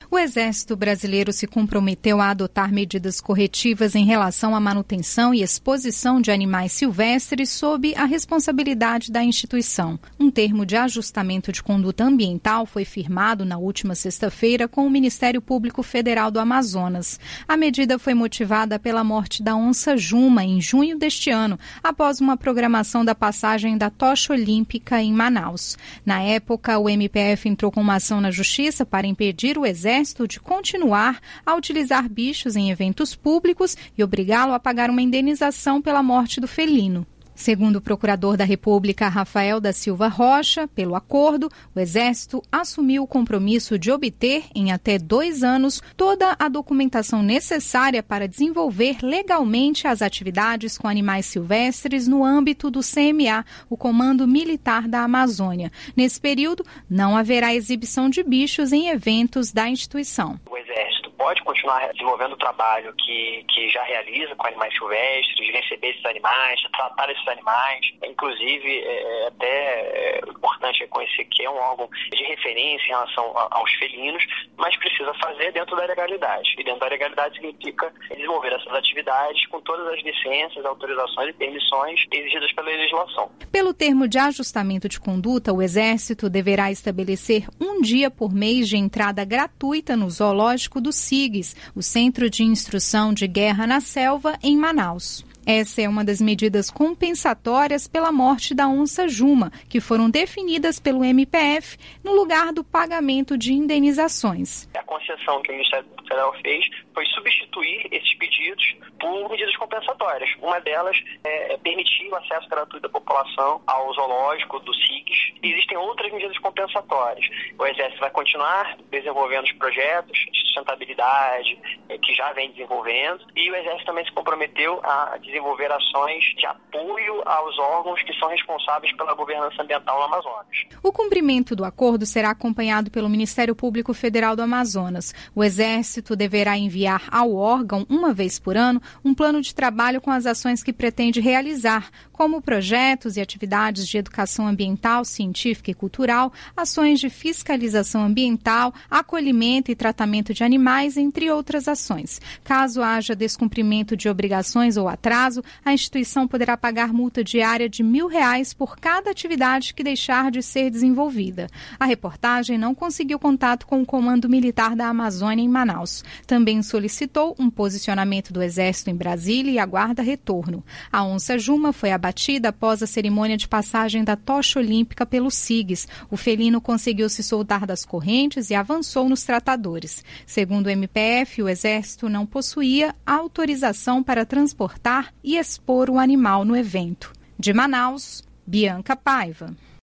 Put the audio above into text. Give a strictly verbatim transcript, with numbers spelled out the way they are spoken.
O Exército Brasileiro se comprometeu a adotar medidas corretivas em relação à manutenção e exposição de animais silvestres sob a responsabilidade da instituição. Um termo de ajustamento de conduta ambiental foi firmado na última sexta-feira com o Ministério Público Federal do Amazonas. A medida foi motivada pela morte da onça Juma em junho deste ano, após uma programação da passagem da tocha olímpica em Manaus. Na época, o M P F entrou com uma ação na Justiça para impedir o Exército de continuar a utilizar bichos em eventos públicos e obrigá-lo a pagar uma indenização pela morte do felino. Segundo o procurador da República, Rafael da Silva Rocha, pelo acordo, o Exército assumiu o compromisso de obter, em até dois anos, toda a documentação necessária para desenvolver legalmente as atividades com animais silvestres no âmbito do C M A, o Comando Militar da Amazônia. Nesse período, não haverá exibição de bichos em eventos da instituição. O Exército pode continuar desenvolvendo o trabalho que, que já realiza com animais silvestres, de receber esses animais, de tratar esses animais. Inclusive, é até é importante reconhecer que é um órgão de referência em relação a, aos felinos, mas precisa fazer dentro da legalidade. E dentro da legalidade significa desenvolver essas atividades com todas as licenças, autorizações e permissões exigidas pela legislação. Pelo termo de ajustamento de conduta, o Exército deverá estabelecer um dia por mês de entrada gratuita no zoológico do SIGS, o Centro de Instrução de Guerra na Selva, em Manaus. Essa é uma das medidas compensatórias pela morte da onça Juma, que foram definidas pelo M P F no lugar do pagamento de indenizações. A concessão que o Ministério Federal fez foi substituir esses pedidos por medidas compensatórias. Uma delas é permitir o acesso gratuito da população ao zoológico do SIGS. Existem outras medidas compensatórias. O Exército vai continuar desenvolvendo os projetos de sustentabilidade que já vem desenvolvendo, e o Exército também se comprometeu a desenvolver ações de apoio aos órgãos que são responsáveis pela governança ambiental no Amazonas. O cumprimento do acordo será acompanhado pelo Ministério Público Federal do Amazonas. O Exército deverá enviar ao órgão, uma vez por ano, um plano de trabalho com as ações que pretende realizar, como projetos e atividades de educação ambiental, científica e cultural, ações de fiscalização ambiental, acolhimento e tratamento de animais, entre outras ações. Caso haja descumprimento de obrigações ou atraso, a instituição poderá pagar multa diária de mil reais por cada atividade que deixar de ser desenvolvida. A reportagem não conseguiu contato com o Comando Militar da Amazônia em Manaus. Também solicitou um posicionamento do Exército em Brasília e aguarda retorno. A onça Juma foi abatida após a cerimônia de passagem da tocha olímpica pelo SIGS. O felino conseguiu se soltar das correntes e avançou nos tratadores. Segundo o M P F, o Exército não possuía autorização para transportar e expor o animal no evento. De Manaus, Bianca Paiva.